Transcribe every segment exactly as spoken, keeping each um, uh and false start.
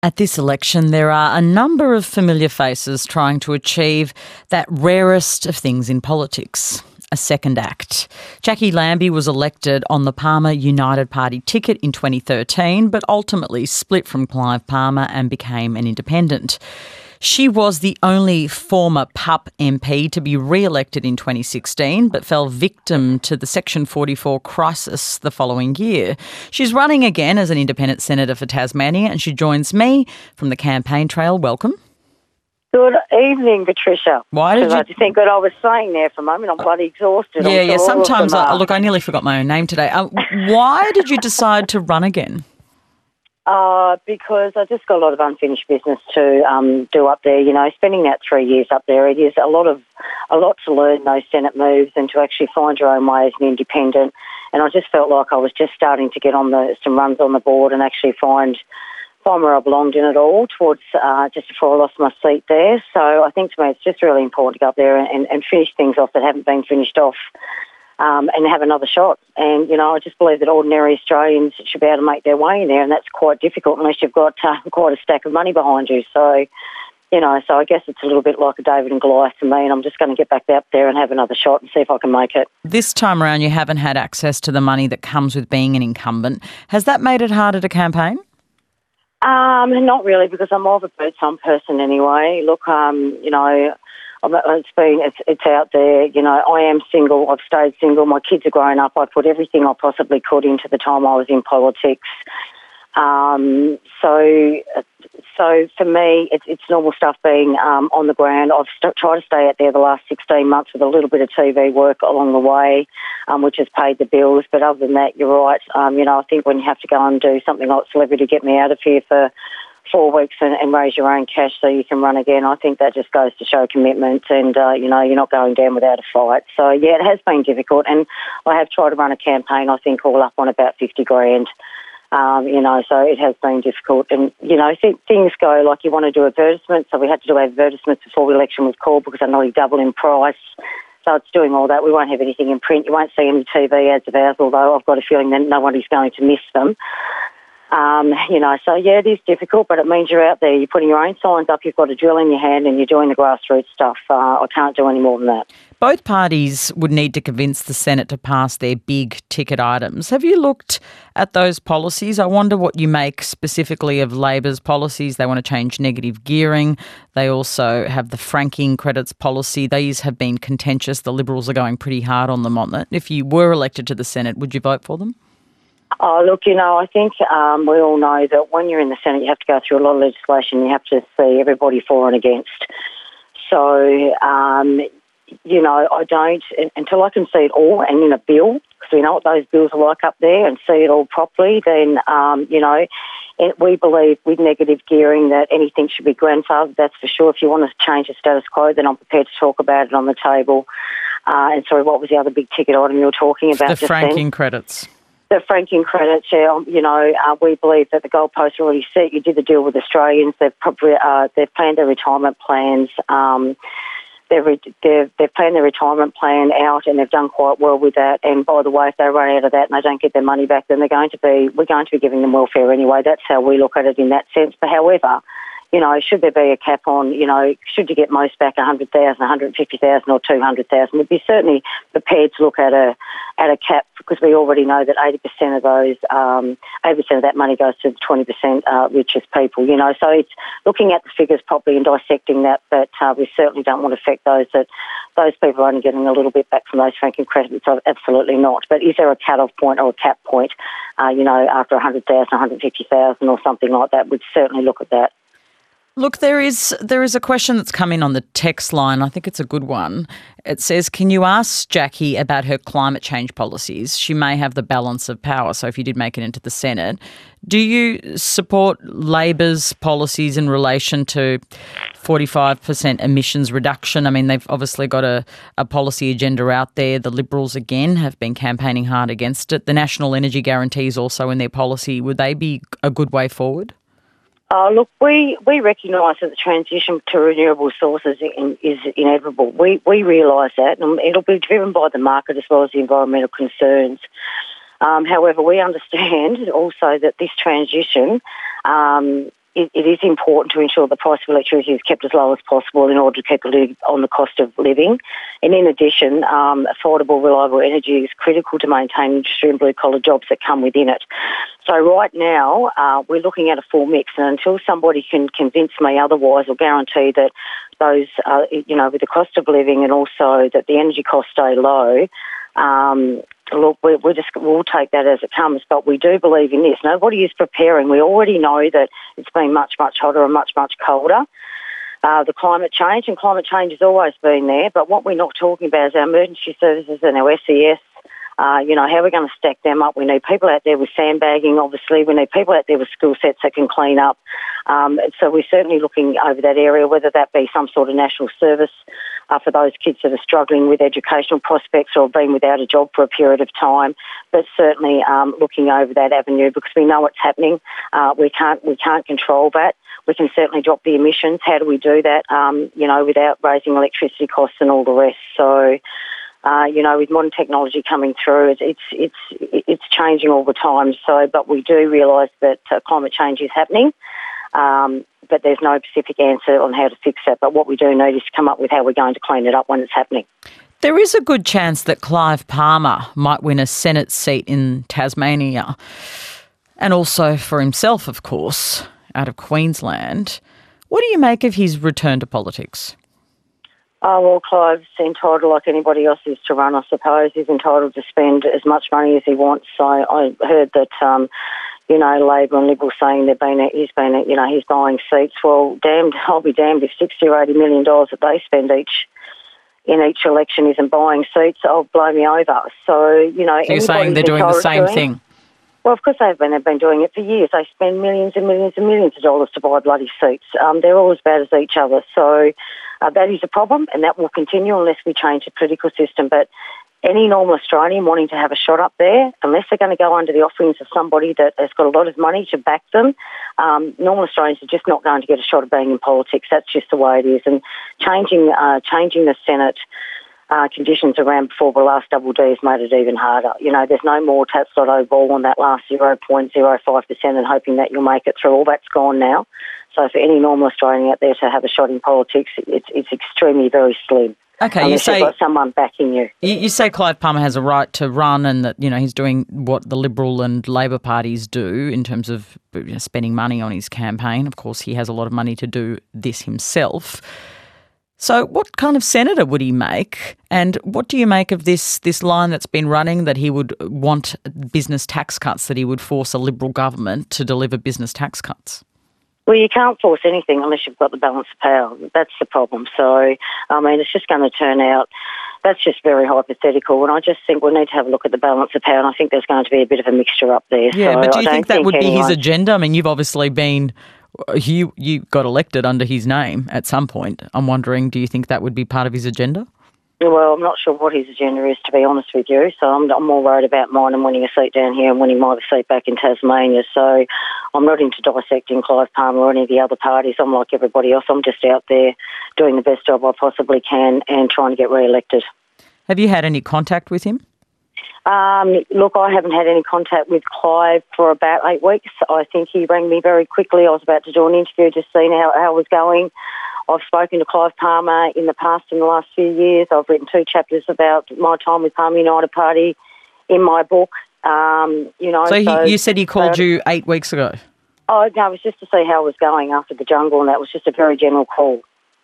At this election, there are a number of familiar faces trying to achieve that rarest of things in politics, a second act. Jacqui Lambie was elected on the Palmer United Party ticket in twenty thirteen, but ultimately split from Clive Palmer and became an independent. She was the only former P U P M P to be re-elected in twenty sixteen, but fell victim to the Section forty-four crisis the following year. She's running again as an independent senator for Tasmania, and she joins me from the campaign trail. Welcome. Good evening, Patricia. Why did you... I just think that I was saying there for a moment, I'm bloody exhausted. Yeah, I'm yeah, sure sometimes, them, I, uh, look, I nearly forgot my own name today. Uh, why did you decide to run again? Uh, because I just got a lot of unfinished business to um, do up there. You know, spending that three years up there, it is a lot of a lot to learn those Senate moves and to actually find your own way as an independent. And I just felt like I was just starting to get on the some runs on the board and actually find find where I belonged in it all. Towards uh, just before I lost my seat there. So I think to me it's just really important to go up there and, and finish things off that haven't been finished off. Um, and have another shot. And, you know, I just believe that ordinary Australians should be able to make their way in there, and that's quite difficult unless you've got uh, quite a stack of money behind you. So, you know, so I guess it's a little bit like a David and Goliath to me, and I'm just going to get back up there and have another shot and see if I can make it. This time around you haven't had access to the money that comes with being an incumbent. Has that made it harder to campaign? Um, not really, because I'm more of a bird-song person anyway. Look, um, you know... It's been, it's, it's out there, you know, I am single, I've stayed single, my kids are grown up, I put everything I possibly could into the time I was in politics. Um, so, so for me, it's, it's normal stuff being um, on the ground. I've st- tried to stay out there the last sixteen months with a little bit of T V work along the way, um, which has paid the bills. But other than that, you're right. Um, you know, I think when you have to go and do something like Celebrity Get Me Out of Here for four weeks and, and raise your own cash so you can run again, I think that just goes to show commitment and, uh, you know, you're not going down without a fight. So, yeah, it has been difficult, and I have tried to run a campaign, I think, all up on about fifty grand, um, you know, so it has been difficult. And, you know, th- things go like you want to do advertisements, so we had to do advertisements before the election was called because they're nearly double in price. So it's doing all that. We won't have anything in print. You won't see any T V ads of ours, although I've got a feeling that nobody's going to miss them. Um, you know, so yeah, it is difficult, but it means you're out there, you're putting your own signs up, you've got a drill in your hand and you're doing the grassroots stuff. Uh, I can't do any more than that. Both parties would need to convince the Senate to pass their big ticket items. Have you looked at those policies? I wonder what you make specifically of Labor's policies. They want to change negative gearing. They also have the franking credits policy. These have been contentious. The Liberals are going pretty hard on them on that. If you were elected to the Senate, would you vote for them? Oh, look, you know, I think um, we all know that when you're in the Senate, you have to go through a lot of legislation. You have to see everybody for and against. So, um, you know, I don't, until I can see it all and in a bill, because we know what those bills are like up there, and see it all properly, then, um, you know, it, we believe with negative gearing that anything should be grandfathered, that's for sure. If you want to change the status quo, then I'm prepared to talk about it on the table. Uh, and sorry, what was the other big ticket item you were talking about the just franking then? credits. The franking credits, yeah, you know, uh, we believe that the goalposts are already set. You did the deal with Australians. They've probably uh, they've planned their retirement plans. Um, they've, re- they've they've planned their retirement plan out, and they've done quite well with that. And by the way, if they run out of that and they don't get their money back, then they're going to be we're going to be giving them welfare anyway. That's how we look at it in that sense. But however, you know, should there be a cap on, you know, should you get most back one hundred thousand, one hundred fifty thousand or two hundred thousand, we'd be certainly prepared to look at a at a cap, because we already know that eighty percent of those, um, eighty percent of that money goes to the twenty percent uh, richest people, you know. So it's looking at the figures properly and dissecting that, but uh, we certainly don't want to affect those that those people are only getting a little bit back from those franking credits. Absolutely not. But is there a cut-off point or a cap point, uh, you know, after one hundred thousand, one hundred fifty thousand or something like that? We'd certainly look at that. Look, there is there is a question that's come in on the text line. I think it's a good one. It says, can you ask Jacqui about her climate change policies? She may have the balance of power, so if you did make it into the Senate, do you support Labor's policies in relation to forty-five percent emissions reduction? I mean, they've obviously got a, a policy agenda out there. The Liberals, again, have been campaigning hard against it. The National Energy Guarantee is also in their policy. Would they be a good way forward? Uh, look, we, we recognise that the transition to renewable sources in, is inevitable. We we realise that, and it'll be driven by the market as well as the environmental concerns. Um, however, we understand also that this transition um, it, it is important to ensure the price of electricity is kept as low as possible in order to keep it on the cost of living. And in addition, um, affordable, reliable energy is critical to maintain industry and blue-collar jobs that come within it. So right now, uh, we're looking at a full mix, and until somebody can convince me otherwise or guarantee that those, uh, you know, with the cost of living and also that the energy costs stay low, um, look, we we just we'll take that as it comes. But we do believe in this. Nobody is preparing. We already know that it's been much, much hotter and much, much colder. Uh, the climate change, and climate change has always been there. But what we're not talking about is our emergency services and our S E S. Uh, you know, how we're going to stack them up. We need people out there with sandbagging, obviously. We need people out there with skill sets that can clean up. Um, so we're certainly looking over that area, whether that be some sort of national service uh, for those kids that are struggling with educational prospects or been without a job for a period of time. But certainly um, looking over that avenue because we know what's happening. Uh, we can't we can't control that. We can certainly drop the emissions. How do we do that, um, you know, without raising electricity costs and all the rest? So... Uh, you know, with modern technology coming through, it's it's it's it's changing all the time. So, but we do realise that uh, climate change is happening, um, but there's no specific answer on how to fix it. But what we do need is to come up with how we're going to clean it up when it's happening. There is a good chance that Clive Palmer might win a Senate seat in Tasmania, and also for himself, of course, out of Queensland. What do you make of his return to politics? Oh, well, Clive's entitled, like anybody else is, to run, I suppose. He's entitled to spend as much money as he wants. So I heard that, um, you know, Labor and Liberal saying they've been, he's been, you know, he's buying seats. Well, damned, I'll be damned if sixty or eighty million dollars that they spend each in each election isn't buying seats. I'll blow me over. So, you know, so you're saying they're doing the same thing? Well, of course they've been. They've been doing it for years. They spend millions and millions and millions of dollars to buy bloody seats. Um, they're all as bad as each other. So uh, that is a problem, and that will continue unless we change the political system. But any normal Australian wanting to have a shot up there, unless they're going to go under the offerings of somebody that has got a lot of money to back them, um, normal Australians are just not going to get a shot at being in politics. That's just the way it is. And changing, uh, changing the Senate Uh, conditions around before the last double D has made it even harder. You know, there's no more Tats Lotto ball on that last zero point zero five percent and hoping that you'll make it through. All that's gone now. So for any normal Australian out there to have a shot in politics, it's it's extremely very slim. Okay, unless you say you've got someone backing you. you. You say Clive Palmer has a right to run, and that you know he's doing what the Liberal and Labor parties do in terms of you know, spending money on his campaign. Of course, he has a lot of money to do this himself. So what kind of senator would he make, and what do you make of this this line that's been running that he would want business tax cuts, that he would force a Liberal government to deliver business tax cuts? Well, you can't force anything unless you've got the balance of power. That's the problem. So, I mean, it's just going to turn out, that's just very hypothetical, and I just think we need to have a look at the balance of power, and I think there's going to be a bit of a mixture up there. Yeah, so but do you I think don't that would think be anyone... his agenda? I mean, you've obviously been... You you got elected under his name at some point. I'm wondering, do you think that would be part of his agenda? Well, I'm not sure what his agenda is, to be honest with you. So I'm, I'm more worried about mine and winning a seat down here and winning my seat back in Tasmania. So I'm not into dissecting Clive Palmer or any of the other parties. I'm like everybody else. I'm just out there doing the best job I possibly can and trying to get re-elected. Have you had any contact with him? Um, look, I haven't had any contact with Clive for about eight weeks. I think he rang me very quickly. I was about to do an interview, just seeing how, how it was going. I've spoken to Clive Palmer in the past, in the last few years. I've written two chapters about my time with Palmer United Party in my book. Um, you know, so, he, so you said he called you eight weeks ago? Oh, no, it was just to see how it was going after the jungle, and that was just a very general call.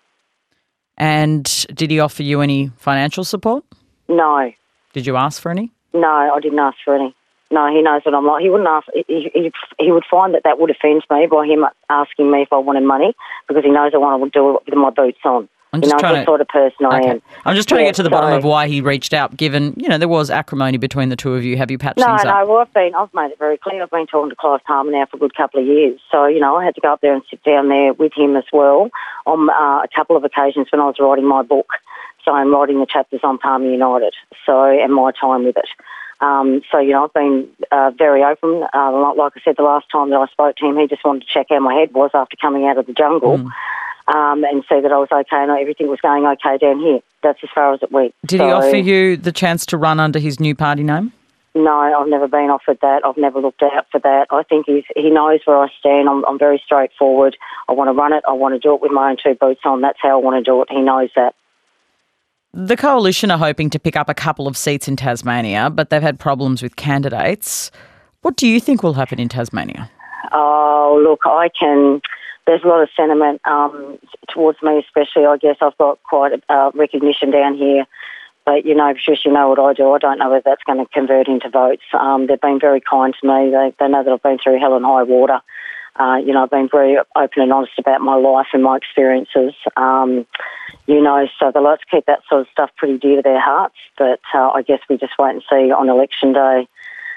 And did he offer you any financial support? No. Did you ask for any? No, I didn't ask for any. No, he knows what I'm like. He wouldn't ask. He, he, he would find that that would offend me by him asking me if I wanted money, because he knows I want to do it with my boots on. I'm just you know trying the to, sort of person I okay. am. I'm just trying yeah, to get to the sorry. bottom of why he reached out, given, you know, there was acrimony between the two of you. Have you patched no, things no, up? No, well, I've been, I've made it very clear. I've been talking to Clive Palmer now for a good couple of years. So, you know, I had to go up there and sit down there with him as well on uh, a couple of occasions when I was writing my book. So I'm writing the chapters on Palmer United, so, and my time with it. Um, so, you know, I've been uh, very open. Uh, like I said, the last time that I spoke to him, he just wanted to check how my head was after coming out of the jungle mm. um, and see that I was okay and everything was going okay down here. That's as far as it went. Did so, he offer you the chance to run under his new party name? No, I've never been offered that. I've never looked out for that. I think he's, he knows where I stand. I'm, I'm very straightforward. I want to run it. I want to do it with my own two boots on. That's how I want to do it. He knows that. The Coalition are hoping to pick up a couple of seats in Tasmania, but they've had problems with candidates. What do you think will happen in Tasmania? Oh, look, I can... There's a lot of sentiment um, towards me, especially. I guess I've got quite a uh, recognition down here. But, you know, Patricia, you know what I do. I don't know whether that's going to convert into votes. Um, they've been very kind to me. They, they know that I've been through hell and high water. Uh, you know, I've been very open and honest about my life and my experiences. Um, you know, so they like to keep that sort of stuff pretty dear to their hearts. But uh, I guess we just wait and see on election day.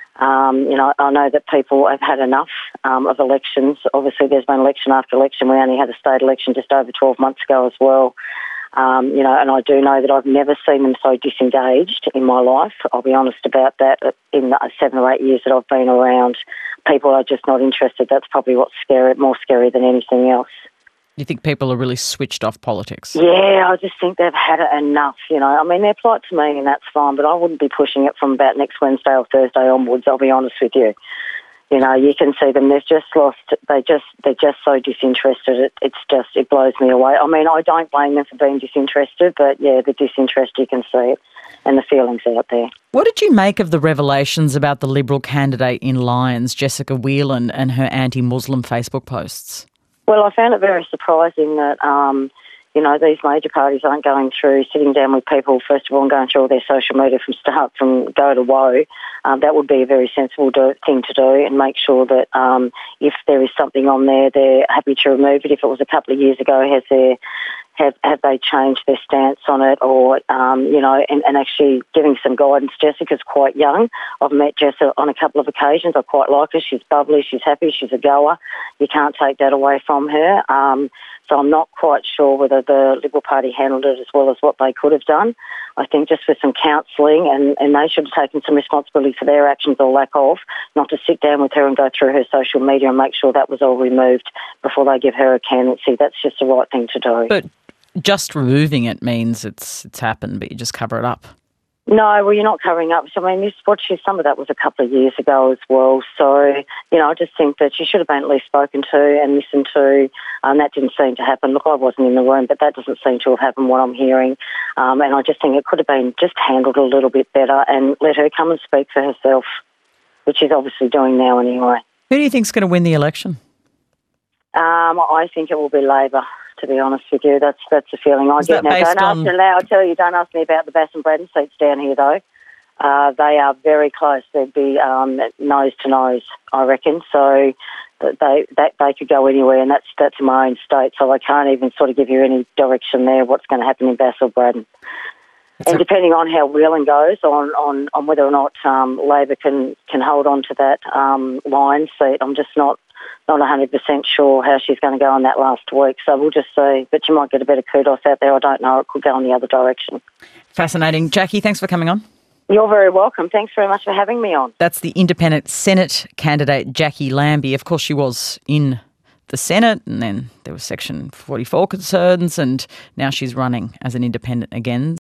Um, you know, I know that people have had enough um, of elections. Obviously, there's been election after election. We only had a state election just over twelve months ago as well. Um, you know, and I do know that I've never seen them so disengaged in my life. I'll be honest about that. In the seven or eight years that I've been around, people are just not interested. That's probably what's scary, more scary than anything else. You think people are really switched off politics? Yeah, I just think they've had it enough, you know. I mean, they're polite to me and that's fine, but I wouldn't be pushing it from about next Wednesday or Thursday onwards, I'll be honest with you. You know, you can see them, they've just lost, they just, they're just so disinterested, it, it's just, it blows me away. I mean, I don't blame them for being disinterested, but yeah, the disinterest, you can see it, and the feelings out there. What did you make of the revelations about the Liberal candidate in Lyons, Jessica Whelan, and her anti-Muslim Facebook posts? Well, I found it very surprising that, um, you know, these major parties aren't going through, sitting down with people, first of all, and going through all their social media from start, from go to woe. Um, that would be a very sensible do, thing to do, and make sure that um, if there is something on there, they're happy to remove it. If it was a couple of years ago, has there, have, have they changed their stance on it, or, um, you know, and, and actually giving some guidance. Jessica's quite young. I've met Jessica on a couple of occasions. I quite like her. She's bubbly, she's happy, she's a goer. You can't take that away from her. Um, So I'm not quite sure whether the Liberal Party handled it as well as what they could have done. I think just with some counselling, and, and they should have taken some responsibility for their actions or lack of, not to sit down with her and go through her social media and make sure that was all removed before they give her a candidacy. That's just the right thing to do. But just removing it means it's it's happened, but you just cover it up. No, well, you're not covering up. So, I mean, this, what she, some of that was a couple of years ago as well. So, you know, I just think that she should have been at least spoken to and listened to, and that didn't seem to happen. Look, I wasn't in the room, but that doesn't seem to have happened, what I'm hearing. Um, and I just think it could have been just handled a little bit better and let her come and speak for herself, which she's obviously doing now anyway. Who do you think's going to win the election? Um, I think it will be Labor. To be honest with you, that's that's the feeling I Is get. that Now, based don't on... ask me, I'll tell you, don't ask me about the Bass and Braddon seats down here, though. Uh, they are very close. They'd be um, nose to nose, I reckon. So they that they could go anywhere, and that's that's in my own state. So I can't even sort of give you any direction there. What's going to happen in Bass or Braddon? And depending on how Whelan goes, on, on, on whether or not um, Labor can, can hold on to that um, line seat, I'm just not. Not one hundred percent sure how she's going to go on that last week, so we'll just see. But you might get a bit of kudos out there. I don't know. It could go in the other direction. Fascinating. Jackie, thanks for coming on. You're very welcome. Thanks very much for having me on. That's the independent Senate candidate, Jackie Lambie. Of course, she was in the Senate, and then there was Section forty-four concerns, and now she's running as an independent again.